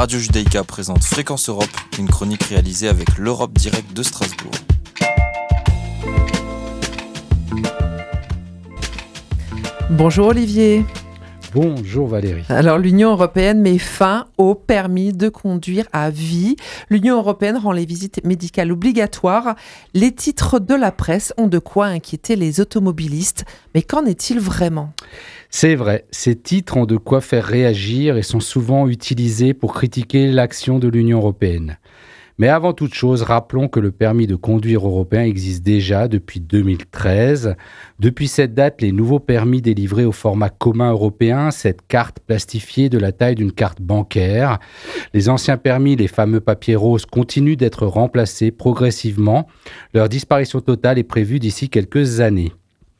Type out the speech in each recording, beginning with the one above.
Radio Judaïka présente Fréquence Europe, une chronique réalisée avec l'Europe Direct de Strasbourg. Bonjour Olivier. Bonjour Valérie. Alors l'Union européenne met fin au permis de conduire à vie. L'Union européenne rend les visites médicales obligatoires. Les titres de la presse ont de quoi inquiéter les automobilistes. Mais qu'en est-il vraiment ? C'est vrai, ces titres ont de quoi faire réagir et sont souvent utilisés pour critiquer l'action de l'Union européenne. Mais avant toute chose, rappelons que le permis de conduire européen existe déjà depuis 2013. Depuis cette date, les nouveaux permis délivrés au format commun européen, cette carte plastifiée de la taille d'une carte bancaire. Les anciens permis, les fameux papiers roses, continuent d'être remplacés progressivement. Leur disparition totale est prévue d'ici quelques années.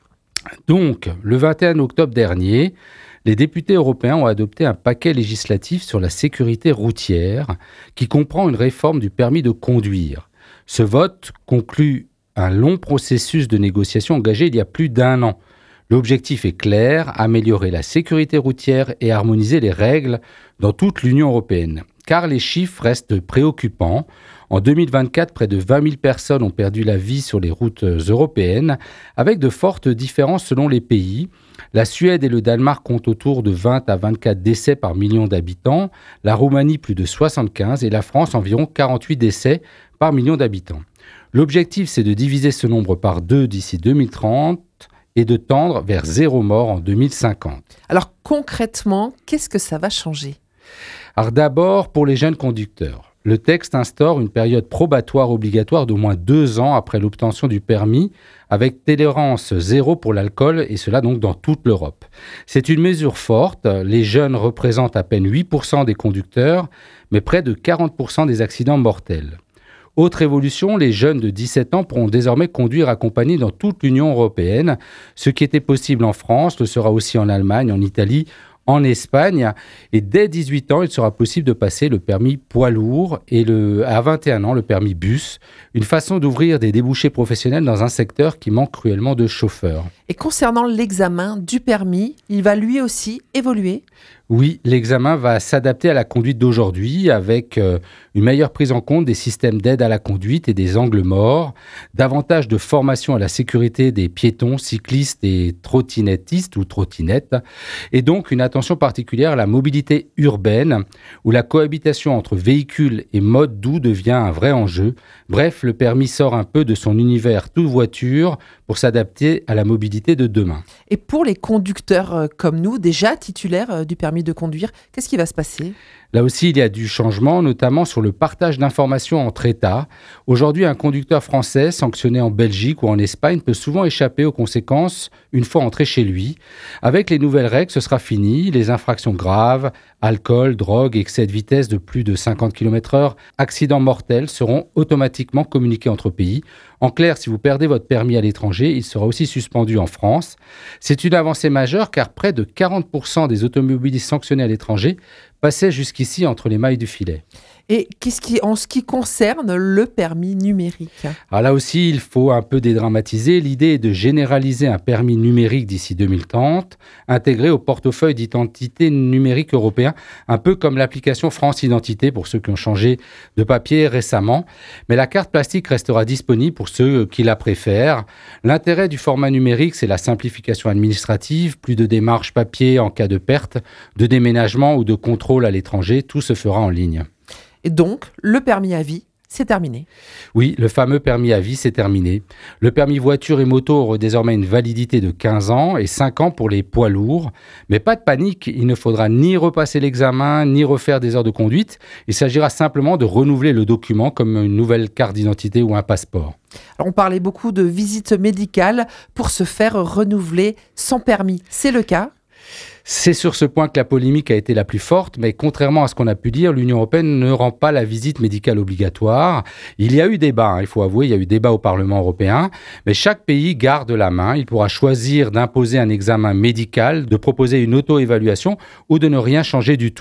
Donc, le 21 octobre dernier, les députés européens ont adopté un paquet législatif sur la sécurité routière qui comprend une réforme du permis de conduire. Ce vote conclut un long processus de négociation engagé il y a plus d'1 an. L'objectif est clair, améliorer la sécurité routière et harmoniser les règles dans toute l'Union européenne. Car les chiffres restent préoccupants. En 2024, près de 20 000 personnes ont perdu la vie sur les routes européennes, avec de fortes différences selon les pays. La Suède et le Danemark comptent autour de 20 à 24 décès par million d'habitants, la Roumanie plus de 75 et la France environ 48 décès par million d'habitants. L'objectif, c'est de diviser ce nombre par 2 d'ici 2030 et de tendre vers 0 mort en 2050. Alors concrètement, qu'est-ce que ça va changer ? Alors d'abord, pour les jeunes conducteurs. Le texte instaure une période probatoire obligatoire d'au moins 2 ans après l'obtention du permis, avec tolérance zéro pour l'alcool, et cela donc dans toute l'Europe. C'est une mesure forte. Les jeunes représentent à peine 8% des conducteurs, mais près de 40% des accidents mortels. Autre évolution, les jeunes de 17 ans pourront désormais conduire accompagnés dans toute l'Union européenne. Ce qui était possible en France le sera aussi en Allemagne, en Italie, en Espagne, et dès 18 ans, il sera possible de passer le permis poids lourd et à 21 ans, le permis bus, une façon d'ouvrir des débouchés professionnels dans un secteur qui manque cruellement de chauffeurs. Et concernant l'examen du permis, il va lui aussi évoluer ? Oui, l'examen va s'adapter à la conduite d'aujourd'hui avec une meilleure prise en compte des systèmes d'aide à la conduite et des angles morts, davantage de formation à la sécurité des piétons, cyclistes et trottinettistes ou trottinettes, et donc une attention particulière à la mobilité urbaine où la cohabitation entre véhicules et modes doux devient un vrai enjeu. Bref, le permis sort un peu de son univers toute voiture pour s'adapter à la mobilité de demain. Et pour les conducteurs comme nous, déjà titulaires du permis de conduire, qu'est-ce qui va se passer ? Là aussi, il y a du changement, notamment sur le partage d'informations entre États. Aujourd'hui, un conducteur français sanctionné en Belgique ou en Espagne peut souvent échapper aux conséquences une fois entré chez lui. Avec les nouvelles règles, ce sera fini. Les infractions graves, alcool, drogue, excès de vitesse de plus de 50 km/h, accidents mortels seront automatiquement communiqués entre pays. En clair, si vous perdez votre permis à l'étranger, il sera aussi suspendu en France. C'est une avancée majeure car près de 40% des automobilistes sanctionnés à l'étranger passaient jusqu'ici entre les mailles du filet. Et en ce qui concerne le permis numérique ? Alors là aussi, il faut un peu dédramatiser. L'idée est de généraliser un permis numérique d'ici 2030, intégré au portefeuille d'identité numérique européen, un peu comme l'application France Identité pour ceux qui ont changé de papier récemment. Mais la carte plastique restera disponible pour ceux qui la préfèrent. L'intérêt du format numérique, c'est la simplification administrative, plus de démarches papier en cas de perte, de déménagement ou de contrôle à l'étranger. Tout se fera en ligne. Et donc, le permis à vie, c'est terminé. Oui, le fameux permis à vie, c'est terminé. Le permis voiture et moto aura désormais une validité de 15 ans et 5 ans pour les poids lourds. Mais pas de panique, il ne faudra ni repasser l'examen, ni refaire des heures de conduite. Il s'agira simplement de renouveler le document comme une nouvelle carte d'identité ou un passeport. Alors, on parlait beaucoup de visites médicales pour se faire renouveler son permis. C'est le cas ? C'est sur ce point que la polémique a été la plus forte, mais contrairement à ce qu'on a pu dire, l'Union européenne ne rend pas la visite médicale obligatoire. Il y a eu débat, il faut avouer, il y a eu débat au Parlement européen, mais chaque pays garde la main. Il pourra choisir d'imposer un examen médical, de proposer une auto-évaluation ou de ne rien changer du tout.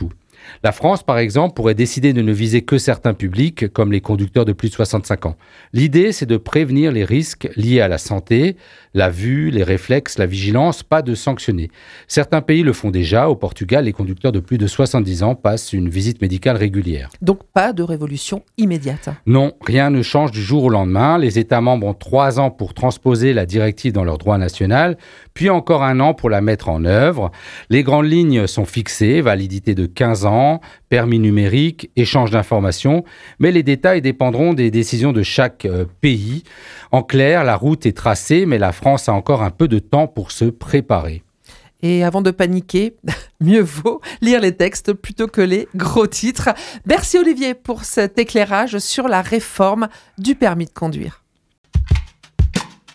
La France, par exemple, pourrait décider de ne viser que certains publics, comme les conducteurs de plus de 65 ans. L'idée, c'est de prévenir les risques liés à la santé, la vue, les réflexes, la vigilance, pas de sanctionner. Certains pays le font déjà. Au Portugal, les conducteurs de plus de 70 ans passent une visite médicale régulière. Donc pas de révolution immédiate. Non, rien ne change du jour au lendemain. Les États membres ont 3 ans pour transposer la directive dans leur droit national, puis encore 1 an pour la mettre en œuvre. Les grandes lignes sont fixées, validité de 15 ans, permis numérique, échange d'informations, mais les détails dépendront des décisions de chaque pays. En clair, la route est tracée, mais la France a encore un peu de temps pour se préparer. Et avant de paniquer, mieux vaut lire les textes plutôt que les gros titres. Merci Olivier pour cet éclairage sur la réforme du permis de conduire.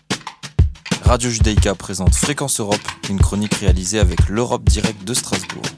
Radio Judaïka présente Fréquence Europe, une chronique réalisée avec l'Europe Direct de Strasbourg.